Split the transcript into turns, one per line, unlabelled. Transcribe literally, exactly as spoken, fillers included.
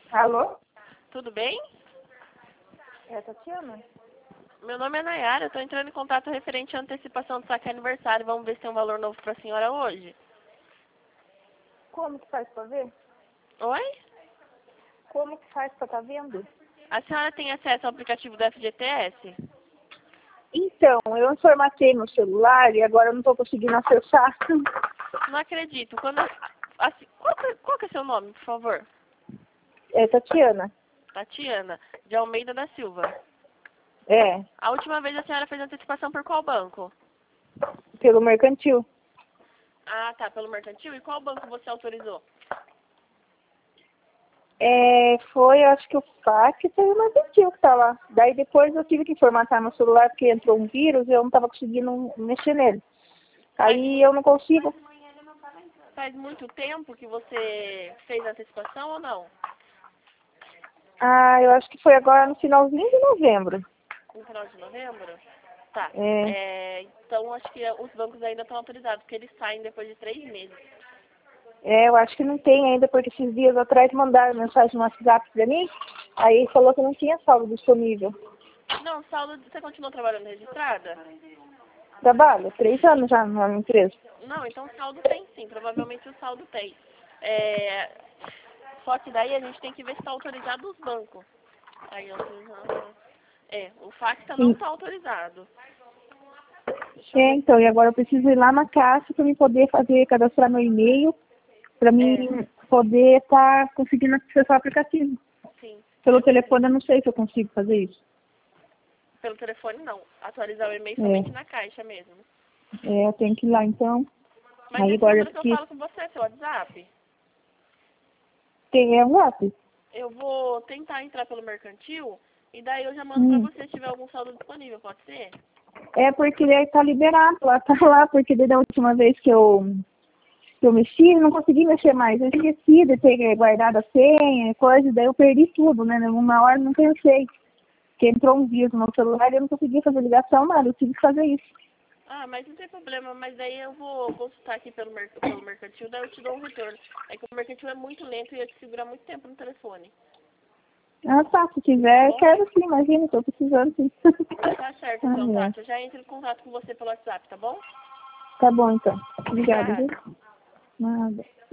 Alô?
Tudo bem?
É a Tatiana?
Meu nome é Nayara, eu tô entrando em contato referente à antecipação do saque aniversário. Vamos ver se tem um valor novo pra senhora hoje.
Como que faz pra ver?
Oi?
Como que faz pra tá vendo?
A senhora tem acesso ao aplicativo do F G T S?
Então, eu formatei meu celular e agora eu não tô conseguindo acessar.
Não acredito. Quando a, a, qual, que, qual que é seu nome, por favor?
É Tatiana?
Tatiana, de Almeida da Silva.
É,
A última vez a senhora fez antecipação por qual banco?
pelo mercantil.
Ah, tá, pelo mercantil. E qual banco você autorizou?
É, foi, acho que o F A Q foi o mercantil que tá lá. Daí depois eu tive que formatar meu celular porque entrou um vírus e eu não tava conseguindo mexer nele. Aí eu não consigo.
Faz muito tempo que você fez a antecipação ou não?
Ah, eu acho que foi agora no finalzinho de novembro.
No final de novembro? Tá.
É.
É, então acho que os bancos ainda estão autorizados, porque eles saem depois de três meses.
É, eu acho que não tem ainda, porque esses dias atrás mandaram mensagem no WhatsApp pra mim, aí falou que não tinha saldo disponível.
Não, saldo, você continua trabalhando registrada?
Trabalho, três anos já na minha empresa.
Não, então saldo tem sim, provavelmente o saldo tem. É, só que daí a gente tem que ver se está autorizado os bancos. Aí autorizado. É, o Facta não
Sim.
está autorizado.
É, então, e agora eu preciso ir lá na caixa para me poder fazer, cadastrar meu e-mail, para mim
É,
poder estar conseguindo acessar o aplicativo.
sim.
Pelo
É porque
telefone eu não sei se eu consigo fazer isso.
pelo telefone não. Atualizar o e-mail somente
É,
na caixa mesmo.
é, eu tenho que ir lá então.
Mas
Aí
esse
agora eu
número que eu
preciso.
falo com você é seu WhatsApp?
Tem é o WhatsApp?
Eu vou tentar entrar pelo mercantil e daí eu já mando pra
Hum.
você se tiver algum saldo disponível, pode ser?
É porque ele tá liberado lá, tá lá, porque desde a última vez que eu, que eu mexi, eu não consegui mexer mais. Eu esqueci de ter guardado a senha e coisa, daí eu perdi tudo, né? Uma hora eu não pensei. Porque entrou um vírus no meu celular e eu não consegui fazer ligação, nada, eu tive que fazer isso.
Ah, mas não tem problema, mas daí eu vou consultar aqui pelo, mer pelo mercantil, daí eu te dou um retorno. É que o mercantil é muito lento e ia te segurar muito tempo no telefone.
Ah, tá, se
Tá
quiser, eu
bom?
quero sim, imagina, tô precisando sim.
Tá certo então,
Ah, é.
Tati. Eu já entro em contato com você pelo WhatsApp, tá bom?
Tá bom então. Obrigada, viu?
Obrigada.
Nada.